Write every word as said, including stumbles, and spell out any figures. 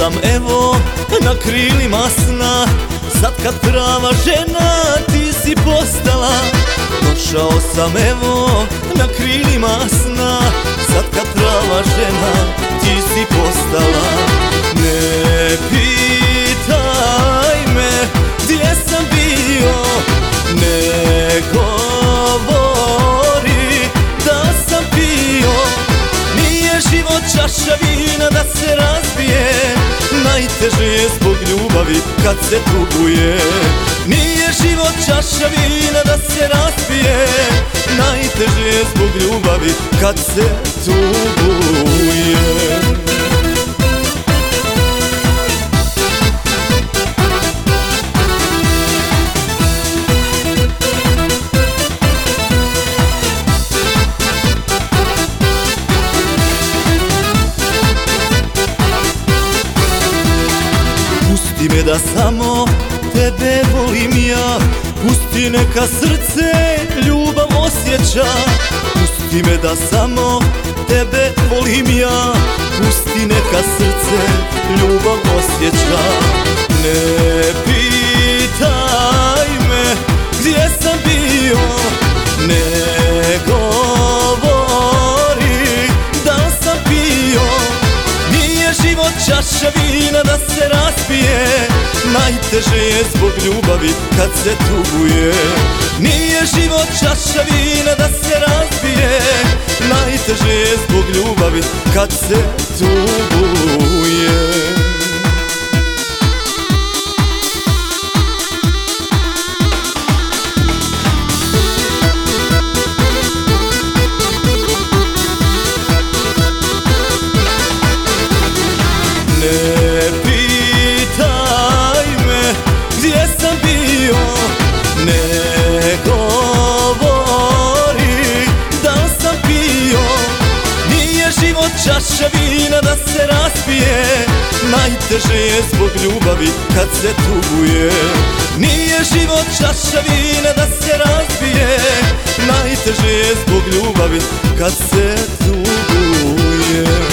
sam evo na krilima sna, sad kad prava žena ti si postala. Došao sam evo na krilima sna, sad kad prava žena ti si postala. Ne pitaj me gdje sam bio, ne govori da sam pio. Nije život čaša vina da se razbije, najteže je zbog ljubavi kad se tuguje. Nije život čaša vina da se razbije, najteže je zbog ljubavi kad se tuguje. Pusti me da samo tebe volim ja, pusti neka srce ljubav osjeća. Pusti me da samo tebe volim ja, pusti neka srce ljubav osjeća. Ne pitaj me gdje sam bio, ne govori da sam pio. Nije život čaša vina da se razbije, najteže je zbog ljubavi kad se tuguje. Nije život čaša vina da se razbije, najteže je zbog ljubavi kad se tuguje. Ne pitaj me gdje sam bio, ne govori da sam pio. Nije život čaša vina da se razbije, najteže je zbog ljubavi kad se tuguje. Nije život čaša vina da se razbije, najteže je zbog ljubavi kad se tuguje.